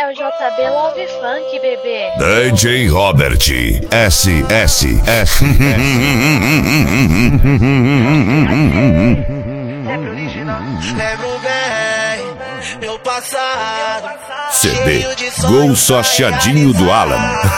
é o JB Love Funk, bebê. DJ Robert SSS. Lembro bem meu passado. CD Gol Sochadinho do Alan.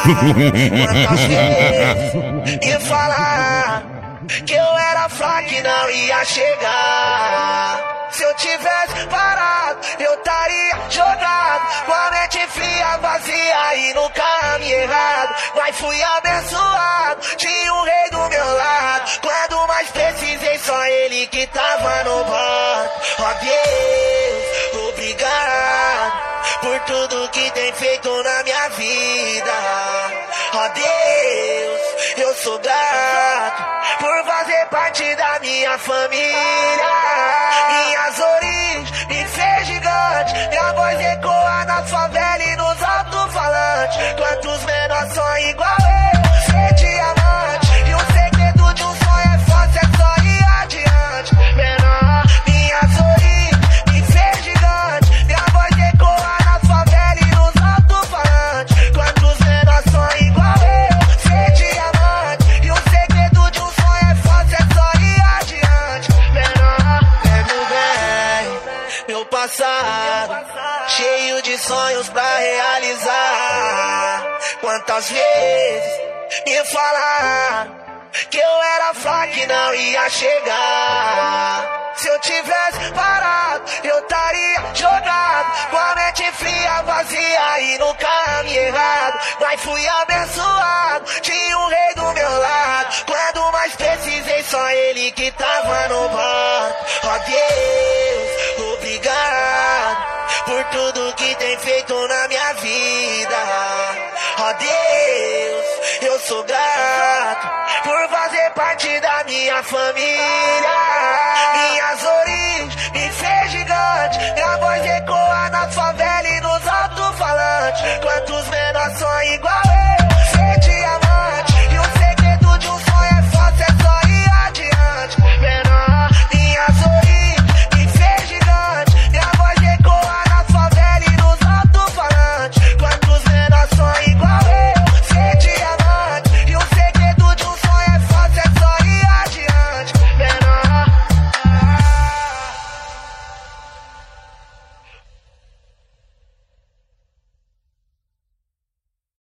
E falar que eu era fraco e não ia chegar. Se eu tivesse parado, eu estaria jogado, com a mente fria, vazia e no caminho errado. Mas fui abençoado, tinha um rei do meu lado. Quando mais precisei, só ele que tava no bar. Ó Deus, obrigado por tudo que tem feito na minha vida. Ó Deus, eu sou grato por fazer parte da minha família. Minhas origens me fez gigante, minha voz ecoa na favela e nos alto-falantes. Quantos menores são igual eu, ser diamante. E o segredo de um sonho é fácil, é só ir adiante. Menor, minhas origens me fez gigante, minha voz ecoa na favela e nos alto-falantes. Quantos menores são igual eu, ser diamante. E o segredo de um sonho é fácil, é só ir adiante. Menor, lembro bem meu passado, cheio de sonhos pra realizar. Quantas vezes me falaram que eu era fraco e não ia chegar. Se eu tivesse parado, eu estaria jogado, com a mente fria, vazia e no caminho errado. Mas fui abençoado, tinha um rei do meu lado. Quando mais precisei, só ele que tava no barco. Ó Deus, obrigado por tudo que tem feito na minha vida. Ó Deus, eu sou grato por fazer parte da minha família.